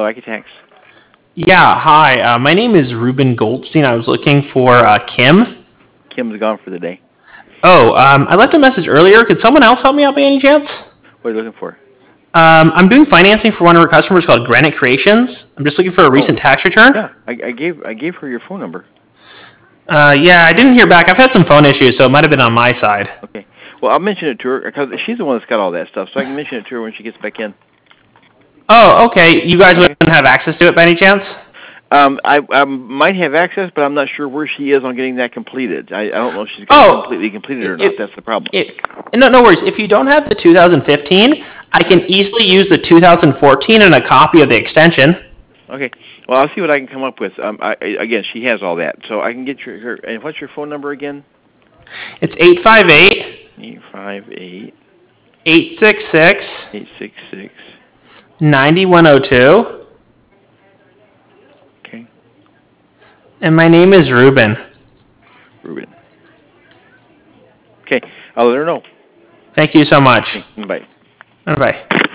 Architects. Yeah, hi. My name is Ruben Goldstein. I was looking for Kim. Kim's gone for the day. Oh, I left a message earlier. Could someone else help me out by any chance? What are you looking for? I'm doing financing for one of our customers called Granite Creations. I'm just looking for a recent tax return. Yeah, I gave her your phone number. Yeah, I didn't hear back. I've had some phone issues, so it might have been on my side. Okay. Well, I'll mention it to her because she's the one that's got all that stuff, so I can mention it to her when she gets back in. Oh, okay. You guys wouldn't have access to it by any chance? I might have access, but I'm not sure where she is on getting that completed. I don't know if she's got it completely completed or not. That's the problem. No worries. If you don't have the 2015, I can easily use the 2014 and a copy of the extension. Okay. Well, I'll see what I can come up with. Again, she has all that, so I can get her. And what's your phone number again? It's 858 858 866 866 9102. Okay. And my name is Ruben. Ruben. Okay. I'll let her know. Thank you so much. Okay. Bye. Bye.